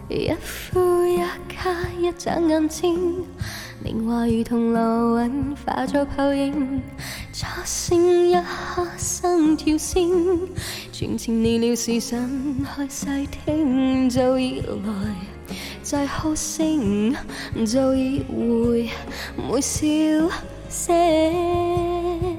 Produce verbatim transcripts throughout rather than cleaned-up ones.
一呼一卡，一眨眼睛，年華如同流雲化作泡影，初醒一刻心跳先，全情離了時辰開細聽，早已來在哭聲，早已會每笑聲。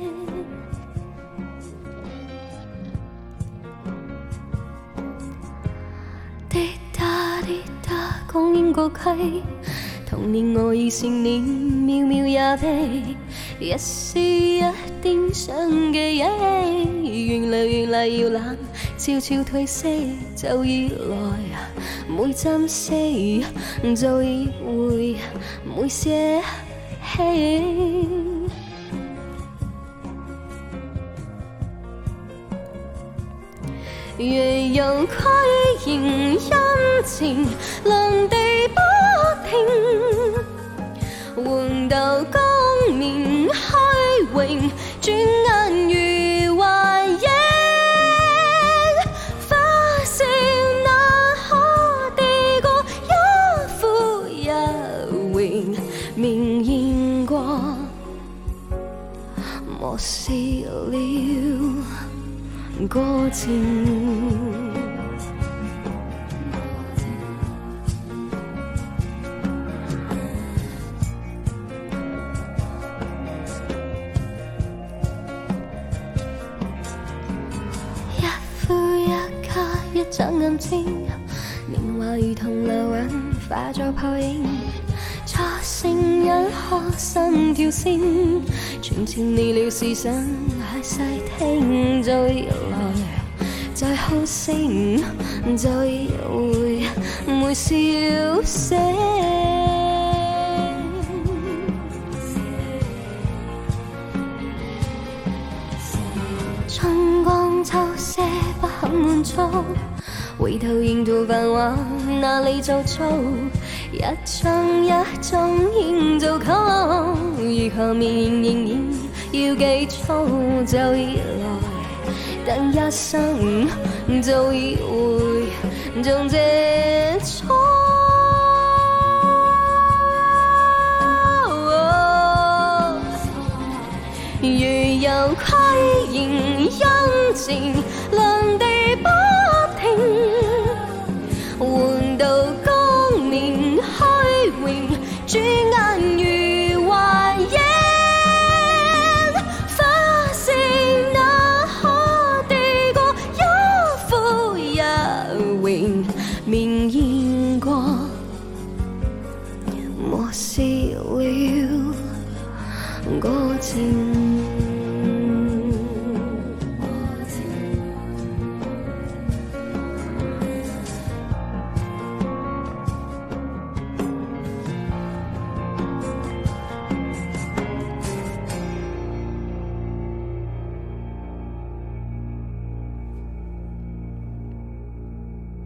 滴答滴答，光陰過溪，童年我已是年，渺渺也悲，一絲一點想記憶，原來原來搖籃悄悄褪色，就已來每針絲，就已會每寫起。若有虧仍陰晴，涼地不停，換到光面虛榮，轉眼如幻影。花笑那可地過一呼一榮，明艷過漠視了歌靜。一呼一卡，一眨眼睛，年華如同流雲化作泡影，初醒一刻心跳先，全情離了時辰還細聽，早已來在哭聲，早已會每笑聲。春光秋色不肯滿足，回頭沿途繁華哪裏做操，一種一種營造曲，如何面仍然要記操，就已來等一生，就已會種這錯。如有虧仍陰晴，涼地不停，換到光面虛榮，轉眼如幻影。花是那可地過一呼一榮，明艷過漠視了歌靜。